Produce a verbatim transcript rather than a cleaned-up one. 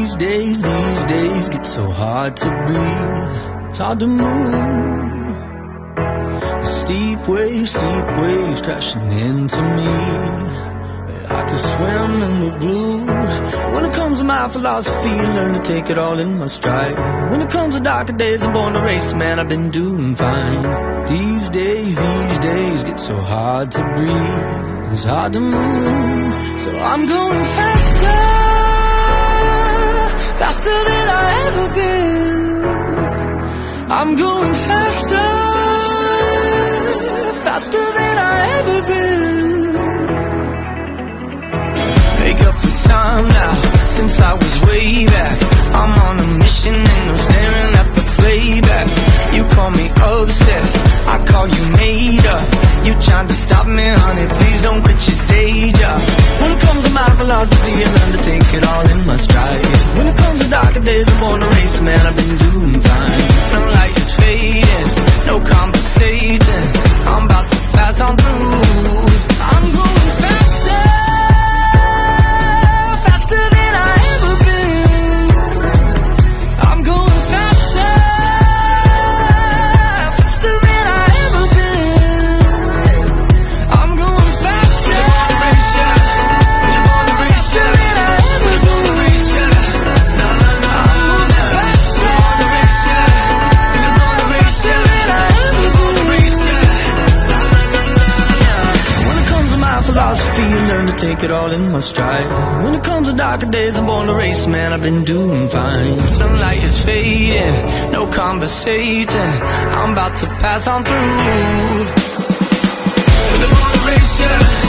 These days, these days get so hard to breathe. It's hard to move. Steep waves, steep waves crashing into me. I could swim in the blue. When it comes to my philosophy, learn to take it all in my stride. When it comes to darker days, I'm born to race, man, I've been doing fine. These days, these days get so hard to breathe. It's hard to move, so I'm going faster, faster than I ever been. I'm going faster, faster than I ever been. Make up for time now, since I was way back. I'm on a mission and no staring at the playback. You call me obsessed, I call you made up. You trying to stop me, honey, please don't quit your day job. When it comes to my philosophy, I learn to take it all in my stride. When it comes to darker days, I'm born to race, man, I've been doing fine. Sunlight is fading, no conversating. I'm about to pass on through. I'm going faster, faster than I ever been. I'm going faster, faster than I ever been. I'm going faster, faster than I ever been. No, no, no, I'm going faster, faster than I ever been. When it comes to my philosophy, you learn to take it all in my stride. When it comes to darker days, I'm born to race, man, I've been doing fine. Sunlight is fading, no conversating. I'm about to pass on through. I'm born to race, yeah.